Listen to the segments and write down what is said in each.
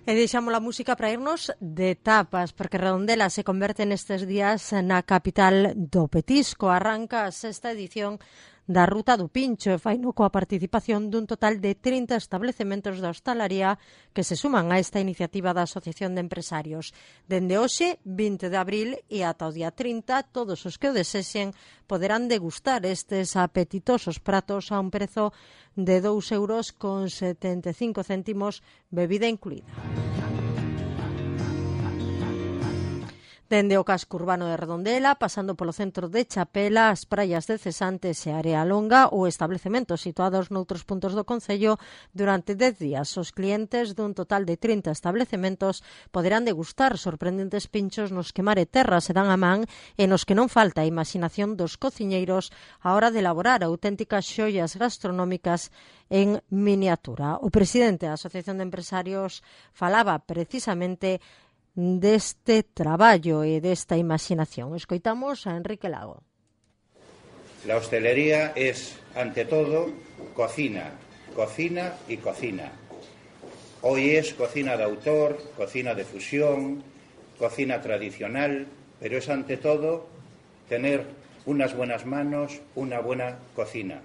E deixamos a música para irnos de tapas, porque Redondela se converte nestes días na capital do petisco. Arranca a sexta edición da Ruta do Pincho e faino coa participación dun total de 30 establecementos da hostalaría que se suman a esta iniciativa da Asociación de Empresarios. Dende hoxe, 20 de abril, e ata o día 30, todos os que o desexen poderán degustar estes apetitosos pratos a un prezo de 2,75 €, bebida incluída. Dende o casco urbano de Redondela, pasando polo centro de Chapela, as praias de Cesantes e Area Longa ou establecementos situados noutros puntos do concello, durante 10 días os clientes dun total de 30 establecementos poderán degustar sorprendentes pinchos nos que mar e terra se dan a man e nos que non falta a imaginación dos cociñeiros á hora de elaborar auténticas xoias gastronómicas en miniatura. O presidente da Asociación de Empresarios falaba precisamente deste traballo e desta imaginación. Escoitamos a Enrique Lago. La hostelería es, ante todo, cocina, cocina y cocina. Hoy es cocina de autor, cocina de fusión, cocina tradicional, pero es ante todo tener unas buenas manos, una buena cocina.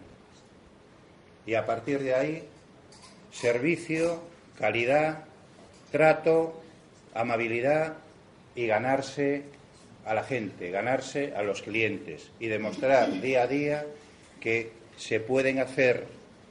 Y a partir de ahí, servicio, calidad, trato, amabilidad y ganarse a la gente, ganarse a los clientes y demostrar día a día que se pueden hacer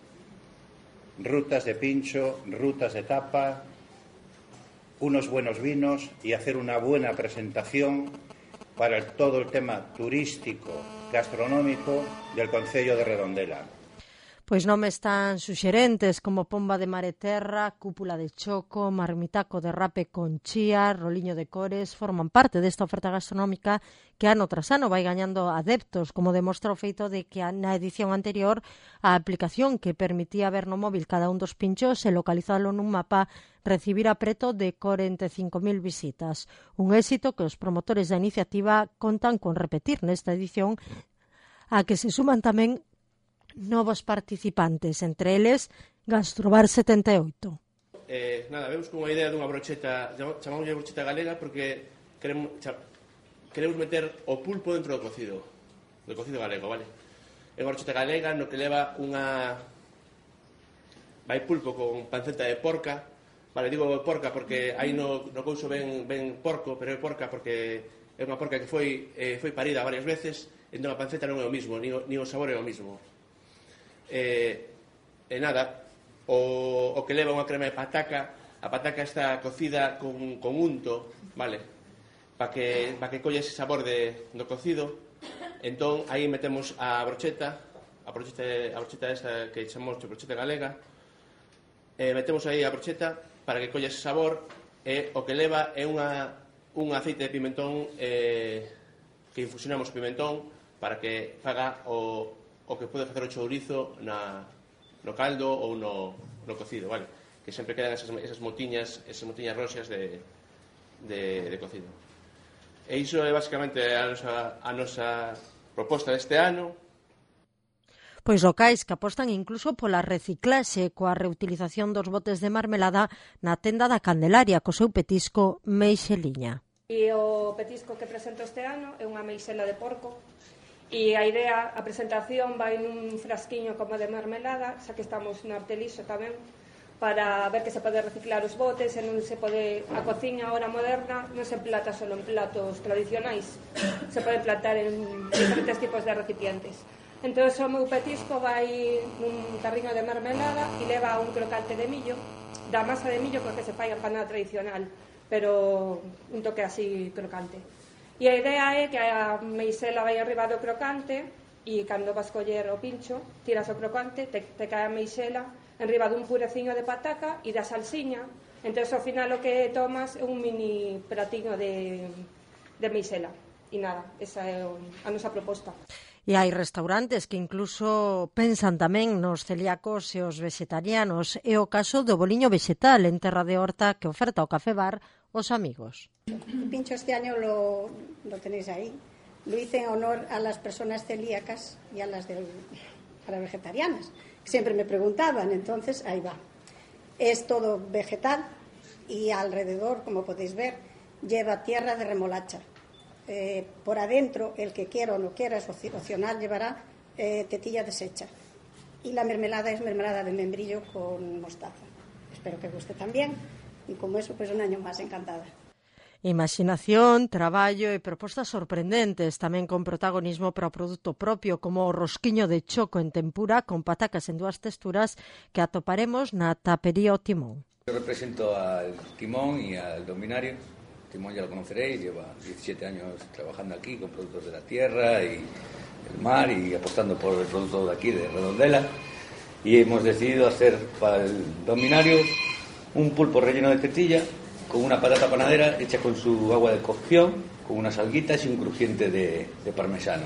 rutas de pincho, rutas de tapa, unos buenos vinos y hacer una buena presentación para todo el tema turístico, gastronómico del concello de Redondela. Pois nomes tan suxerentes como pomba de mar e terra, cúpula de choco, marmitaco de rape con chía, roliño de cores, forman parte desta oferta gastronómica que ano tras ano vai gañando adeptos, como demostra o feito de que na edición anterior a aplicación que permitía ver no móvil cada un dos pinchos e localizalo nun mapa recibira preto de 45.000 visitas. Un éxito que os promotores da iniciativa contan con repetir nesta edición, a que se suman tamén novos participantes, entre eles Gastrobar 78. Vemos con unha idea dunha brocheta, chamamos brocheta galega porque queremos meter o pulpo dentro do cocido galego, vale? É unha brocheta galega no que leva unha... vai pulpo con panceta de porca, vale, digo porca porque aí no couso ven porco, pero é porca porque é unha porca que foi parida varias veces, entón a panceta non é o mismo, ni o sabor é o mismo. O que leva unha crema de pataca, a pataca está cocida con unto, vale, para que colle ese sabor do cocido. Entón aí metemos a brocheta esa que chamamos brocheta galega, metemos aí a brocheta para que colle ese sabor, e o que leva é un aceite de pimentón que infusionamos o pimentón para que faga o que pode facer o chourizo no caldo ou no cocido, vale? Que sempre quedan esas motiñas roxas de cocido. E iso é basicamente a nosa proposta deste ano. Pois locais que apostan incluso pola reciclaxe coa reutilización dos botes de marmelada na tenda da Candelaria co seu petisco Meixeliña. E o petisco que presento este ano é unha meixela de porco. E a idea, a presentación vai nun frasquiño como de marmelada, xa que estamos no Arteliso tamén, para ver que se pode reciclar os botes e non se pode... A cociña ahora moderna non se emplata só en platos tradicionais, se pode emplatar en diferentes tipos de recipientes. Entón, o meu petisco vai nun carriño de marmelada e leva un crocante de millo, da masa de millo porque se fai a empanada tradicional, pero un toque así crocante. E a idea é que a meixela vai arriba do crocante e cando vas coller o pincho, tiras o crocante, te cae a meixela enriba dun pureciño de pataca e da salsiña. Entón, ao final o que tomas é un mini pratiño de meixela. E nada, esa é a nosa proposta. E hai restaurantes que incluso pensan tamén nos celíacos e os vegetarianos. É o caso do boliño vexetal en Terra de Horta que oferta o Café Bar Os Amigos. El pincho este año lo tenéis ahí. Lo hice en honor a las personas celíacas y a las vegetarianas. Siempre me preguntaban, entonces ahí va. Es todo vegetal, y alrededor, como podéis ver, lleva tierra de remolacha. Por adentro, el que quiera o no quiera, es opcional, llevará tetilla deshecha. Y la mermelada es mermelada de membrillo con mostaza. Espero que guste también. Y como eso, pues un año más, encantada. Imaginación, traballo e propostas sorprendentes, tamén con protagonismo para o produto propio, como o rosquiño de choco en tempura con patacas en dúas texturas que atoparemos na tapería O Timón. Yo represento al Timón y al Don Binario. Timón ya lo conoceréis, lleva 17 años trabajando aquí con productos de la tierra y el mar y apostando por el producto de aquí, de Redondela. Y hemos decidido hacer para el Don Binario un pulpo relleno de tetilla con una patata panadera hecha con su agua de cocción, con unas alguitas y un crujiente de parmesano.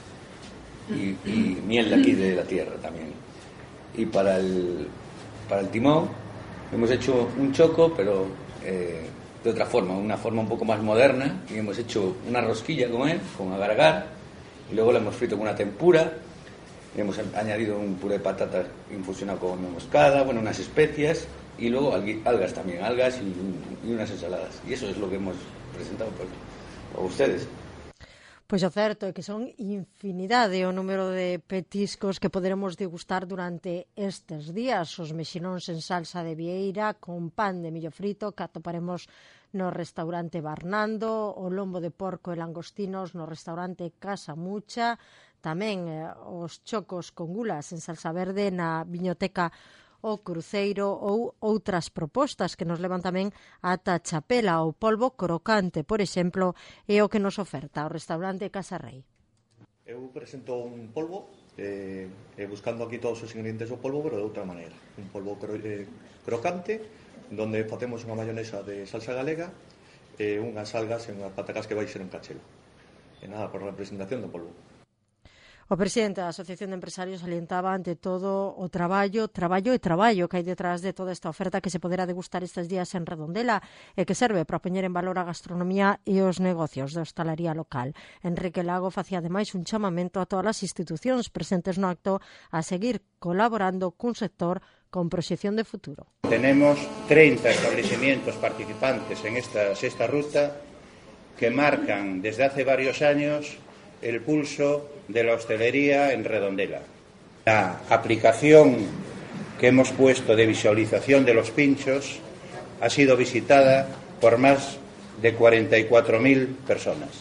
Y miel de aquí de la tierra también. Y para el Timón hemos hecho un choco, pero de otra forma, una forma un poco más moderna, y hemos hecho una rosquilla con él, con agar-agar, y luego la hemos frito con una tempura, hemos añadido un puré de patatas infusionado con moscada, bueno, unas especias, y luego algas también, algas y unas ensaladas. Y eso es lo que hemos presentado a ustedes. Pois o certo é que son infinidade o número de petiscos que poderemos degustar durante estes días. Os mexinóns en salsa de vieira con pan de millo frito que atoparemos no restaurante Barnando, o lombo de porco e langostinos no restaurante Casa Mucha, tamén os chocos con gulas en salsa verde na viñoteca O Cruceiro ou outras propostas que nos levan tamén ata Chapela. O polvo crocante, por exemplo, é o que nos oferta o restaurante Casa Rei. Eu presento un polvo, buscando aquí todos os ingredientes do polvo, pero de outra maneira. Un polvo crocante, donde facemos unha mayonesa de salsa galega e unhas algas e unhas patacas que vai ser en cachelo. E nada, por representación do polvo. O presidente da Asociación de Empresarios salientaba ante todo o traballo que hai detrás de toda esta oferta que se poderá degustar estes días en Redondela e que serve para poñer en valor a gastronomía e os negocios da hostalería local. Enrique Lago facía ademais un chamamento a todas as institucións presentes no acto a seguir colaborando cun sector con proxección de futuro. Tenemos 30 establecimientos participantes en esta sexta ruta que marcan desde hace varios años el pulso de la hostelería en Redondela. La aplicación que hemos puesto de visualización de los pinchos ha sido visitada por más de 44.000 personas.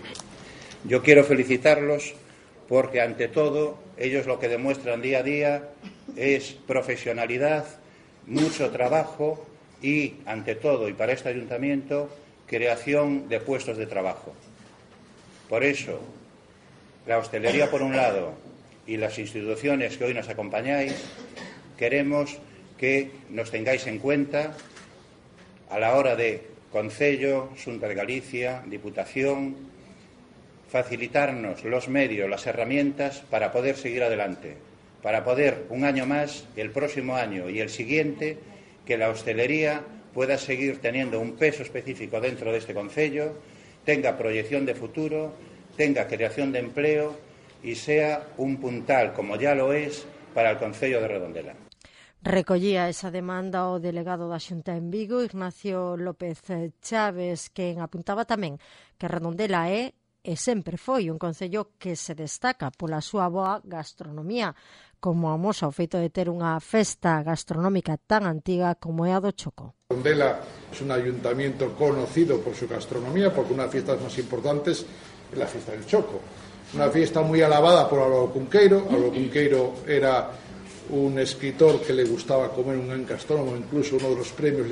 Yo quiero felicitarlos porque, ante todo, ellos lo que demuestran día a día es profesionalidad, mucho trabajo y, ante todo, y para este ayuntamiento, creación de puestos de trabajo. Por eso, la hostelería por un lado y las instituciones que hoy nos acompañáis, queremos que nos tengáis en cuenta a la hora de Concello, Xunta de Galicia, Diputación, facilitarnos los medios, las herramientas para poder seguir adelante, para poder un año más, el próximo año y el siguiente, que la hostelería pueda seguir teniendo un peso específico dentro de este concello, tenga proyección de futuro, tenga creación de empleo y sea un puntal, como ya lo es, para el concello de Redondela. Recollía esa demanda o delegado da Xunta en Vigo, Ignacio López Chaves, que apuntaba tamén que Redondela é e sempre foi un concello que se destaca pola súa boa gastronomía, como amosa o feito de ter unha festa gastronómica tan antiga como é a do Choco. Redondela es un ayuntamiento conocido por su gastronomía, porque una de las fiestas más importantes es la fiesta del Choco. Una fiesta muy alabada por Álvaro Cunqueiro. Álvaro Cunqueiro era un escritor que le gustaba comer, un gran gastrónomo, incluso uno de los premios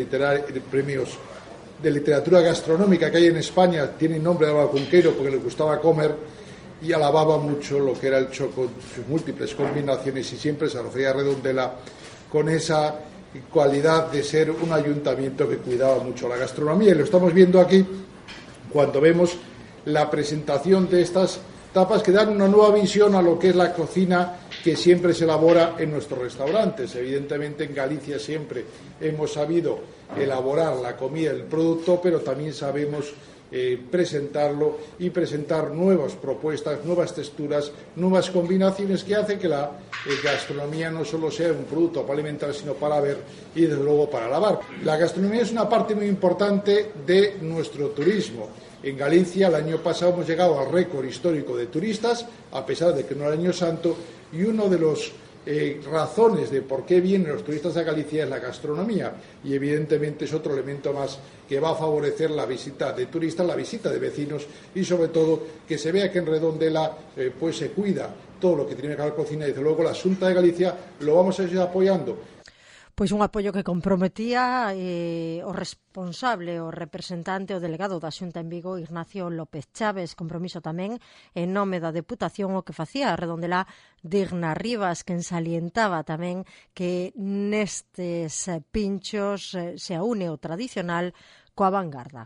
de literatura gastronómica que hay en España tiene nombre de Álvaro Cunqueiro porque le gustaba comer y alababa mucho lo que era el Choco, sus múltiples combinaciones, y siempre se refería a Redondela con esa cualidad de ser un ayuntamiento que cuidaba mucho la gastronomía, y lo estamos viendo aquí cuando vemos la presentación de estas tapas que dan una nueva visión a lo que es la cocina que siempre se elabora en nuestros restaurantes. Evidentemente en Galicia siempre hemos sabido elaborar la comida, el producto, pero también sabemos presentarlo y presentar nuevas propuestas, nuevas texturas, nuevas combinaciones que hacen que la gastronomía no solo sea un producto para alimentar, sino para ver y desde luego para lavar. La gastronomía es una parte muy importante de nuestro turismo. En Galicia el año pasado hemos llegado al récord histórico de turistas, a pesar de que no era el año santo, y uno de los razones de por qué vienen los turistas a Galicia es la gastronomía, y evidentemente es otro elemento más que va a favorecer la visita de turistas, la visita de vecinos, y sobre todo que se vea que en Redondela pues se cuida todo lo que tiene que ver con cocina, y desde luego la Xunta de Galicia lo vamos a seguir apoyando. Pois un apoio que comprometía o responsable, o representante, o delegado da Xunta en Vigo, Ignacio López Chaves, compromiso tamén en nome da Deputación o que facía a Redondela Digna Rivas, que ensalientaba tamén que nestes pinchos se une o tradicional coa vanguarda.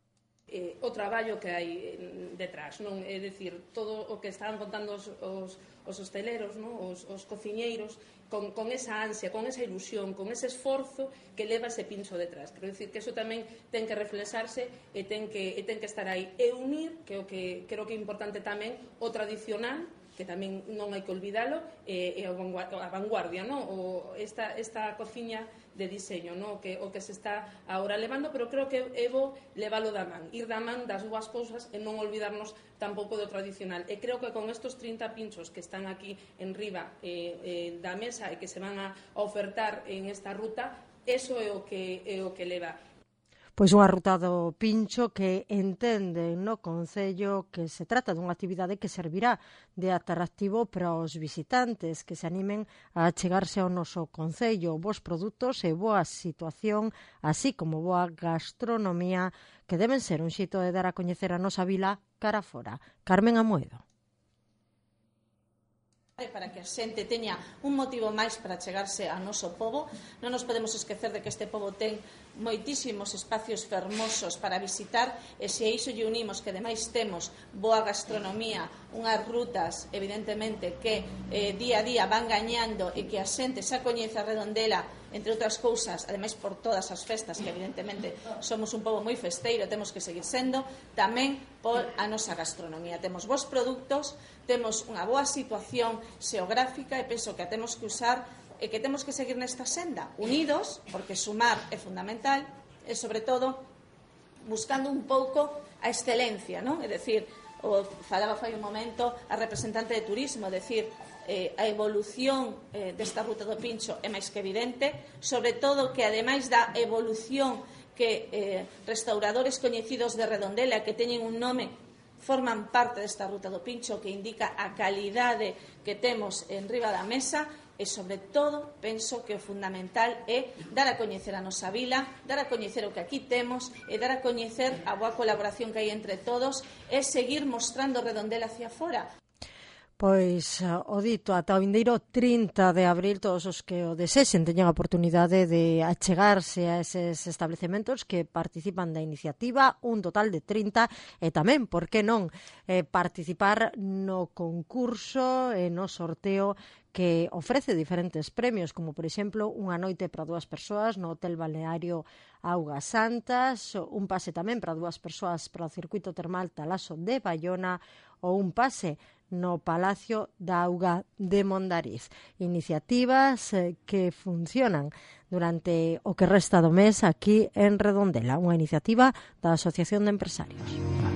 O traballo que hai detrás, non? É dicir, todo o que estaban contando os hosteleros, non? Os cociñeiros, con esa ansia, con esa ilusión, con ese esforzo que leva ese pincho detrás. Quero dicir que eso tamén ten que reflexarse e ten que estar aí. E unir, que o que creo que é importante tamén, o tradicional, que tamén non hai que olvidalo, e a vanguardia, non? Esta cociña de diseño, non? O que se está agora levando, pero creo que é bo leválo da man, ir da man das dúas cousas e non olvidarnos tampouco do tradicional. E creo que con estos 30 pinchos que están aquí en riba da mesa e que se van a ofertar en esta ruta, eso é o que leva. Pois unha ruta do pincho que entende no Concello que se trata dunha actividade que servirá de atractivo para os visitantes que se animen a chegarse ao noso Concello. Bos produtos e boa situación, así como boa gastronomía, que deben ser un xeito de dar a coñecer a nosa vila cara fora. Carmen Amoedo. Para que a xente teña un motivo máis para chegarse ao noso pobo. Non nos podemos esquecer de que este pobo ten moitísimos espacios fermosos para visitar, e se a iso lle unimos que ademais temos boa gastronomía, unhas rutas evidentemente que día a día van gañando e que a xente xa coñece a Redondela, entre outras cousas, ademais por todas as festas, que evidentemente somos un pobo moi festeiro, temos que seguir sendo, tamén por a nosa gastronomía. Temos bons produtos, temos unha boa situación xeográfica e penso que a temos que usar e que temos que seguir nesta senda, unidos, porque sumar é fundamental, e sobre todo buscando un pouco a excelencia, non? É dicir, falaba fai un momento a representante de turismo, é dicir, a evolución desta ruta do pincho é máis que evidente, sobre todo que ademais da evolución que restauradores coñecidos de Redondela que teñen un nome forman parte desta ruta do pincho, que indica a calidade que temos en riba da mesa. E, sobre todo, penso que o fundamental é dar a coñecer a nosa vila, dar a coñecer o que aquí temos e dar a coñecer a boa colaboración que hai entre todos e seguir mostrando Redondela hacia fora. Pois o dito, ata o vindeiro 30 de abril, todos os que o desexen teñen a oportunidade de achegarse a eses establecementos que participan da iniciativa, un total de 30, e tamén, por que non, participar no concurso e no sorteo que ofrece diferentes premios, como, por exemplo, unha noite para 2 persoas no Hotel Balneario Augas Santas, un pase tamén para 2 persoas para o Circuito Termal Talaso de Bayona ou un pase no Palacio da Auga de Mondariz. Iniciativas que funcionan durante o que resta do mes aquí en Redondela, unha iniciativa da Asociación de Empresarios.